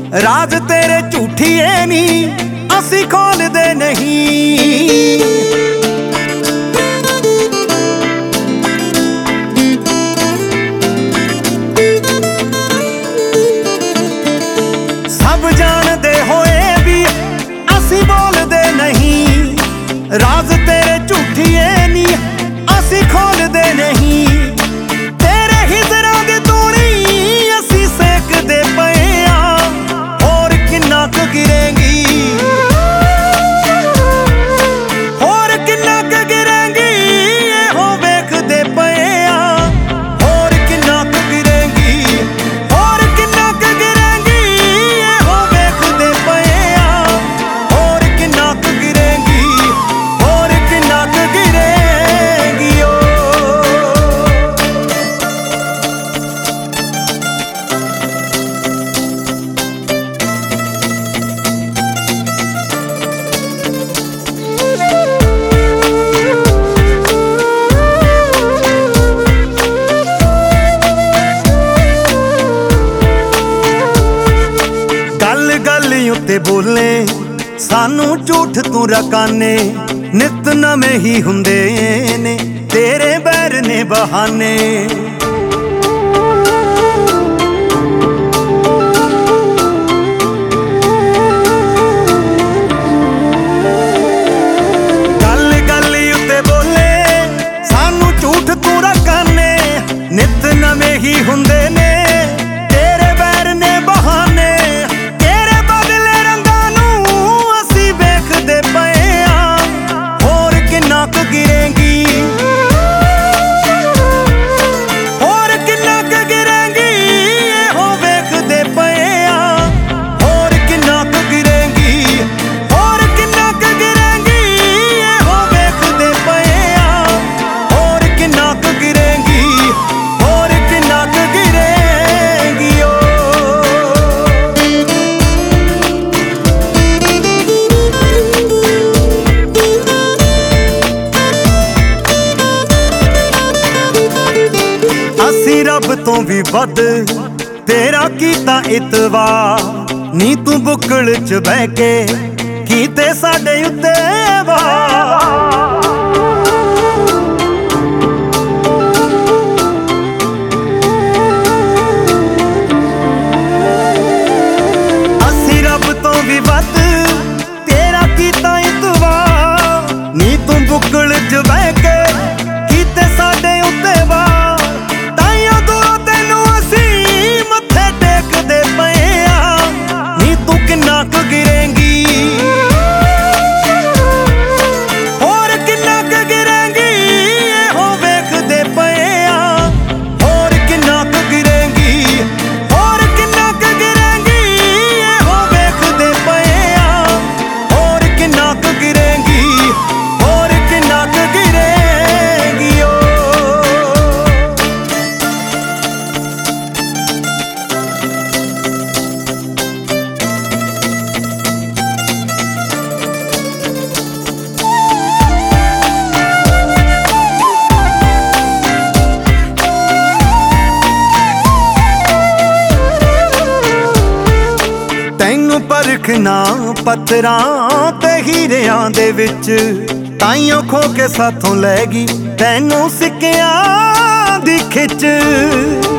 राज तेरे झूठिए नी असी खोलदे नहीं। सब जानदे होए भी असी बोलदे नहीं। राज तेरे झूठिए नी असी खोलदे नहीं। तेरे हिजरां दी तूड़ी असी सेकदे पए आ, होर किन्ना क गिरेंगी, होर किन्ना क गिरेंगी, हो वेखदे पए आ, होर किन्ना क गिरेंगी, होर किन्ना क गिरेंगी, हो वेखदे पए आ, होर किन्ना क गिरेंगी, होर किन्ना क गिरेंगी ओ। गल गल उत्ते बोले सानू झूठ तू रकाने। नित नवे ही हुंदे ने तेरे बैर ने बहाने। गल गल उत्ते बोले सानू झूठ तू रकाने। नित नवे ही हुंदे ने तेरे बैर ने बहाने। गिरेंगी होर किन्ना क गिरेंगी, हो वेखदे पए आ, होर किन्ना क गिरेंगी, होर किन्ना क गिरेंगी, हो वेखदे पए आ, होर किन्ना क गिरेंगी, होर किन्ना क गिरेंगी ओ। असी रब तो भी वध तेरा कीता इतवार। नी तू बुकल च बह के कीते साडे उत्ते वार। असी रब तो भी वध तेरा कीता इतवार। नी तू बुकल च बह के कीते साडे उत्ते वार। किन्ना क गिरेंगी होर किन्ना क गिरेंगी, हो वेखदे पए आ, होर किन्ना क गिरेंगी, होर किन्ना क गिरेंगी, हो वेखदे पए आ, होर किन्ना क गिरेंगी, होर किन्ना क गिरेंगी ओ। तैनू परखना पत्थरां ते हीरियां दे विच। ताइयों खो के साथों लै गई तैनू सिक्कियां दी खिच।